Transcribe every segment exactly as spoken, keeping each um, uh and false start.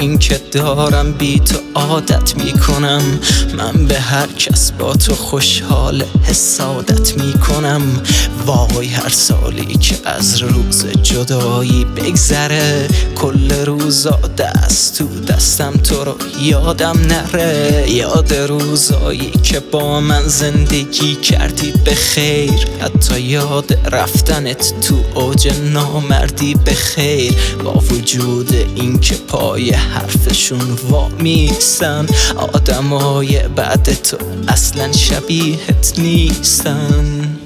این که دارم بی تو عادت میکنم. من به هر کس با تو خوشحال حسادت میکنم. وای هر سالی که از روز جدایی بگذره، کل روزا دست تو دستم تو رو یادم نره. یاد روزایی که با من زندگی کردی به خیر، حتی یاد رفتنت تو اوج نامردی به خیر. با وجود این که پای حرفشون وامیستن، آدمای بعد تو اصلا شبیهت نیستن.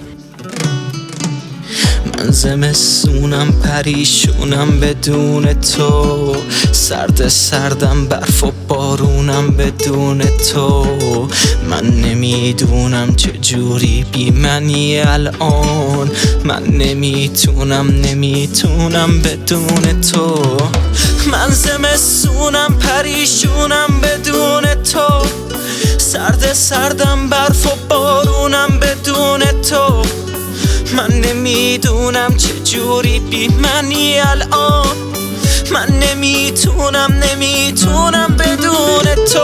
من زمستونم پریشونم بدون تو، سرد سردم برف و بارونم بدون تو. من نمیدونم چجوری بی منی الان، من نمیتونم نمیتونم بدون تو. من زمستونم پریشونم بدون تو، سرد سردم برف و بارونم بدون تو. من نمیدونم چجوری بی منی الان، من نمیتونم نمیتونم بدون تو.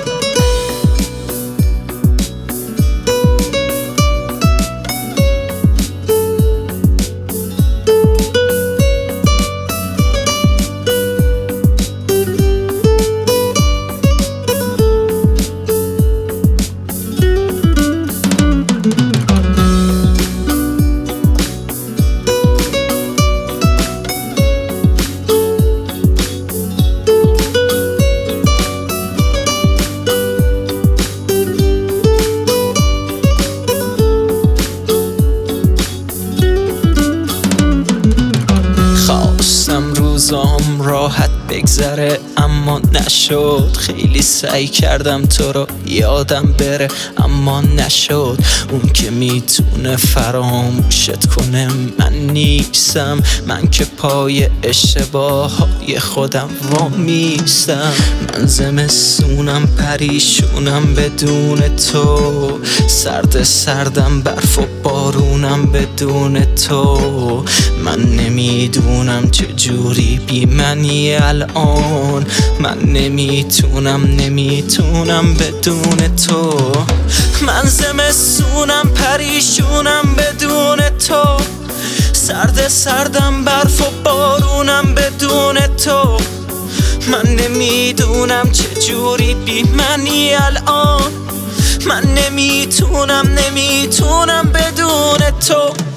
روزام راحت بگذره اما نشد. خیلی سعی کردم تو رو یادم بره اما نشد. اون که میتونه فراموشت کنه من نیستم، من که پای اشتباههای خودم وامیستم. من زمستونم پریشونم بدون تو، سرد سردم برف و بارونم بدون تو. من نمیدونم چجوری بی منی الان، من نمیتونم نمیتونم بدون تو. من زمستونم پریشونم بدون تو، سرد سردم برف و بارونم بدون تو. من نمیدونم چجوری بی منی الان، من نمیتونم نمیتونم بدون تو.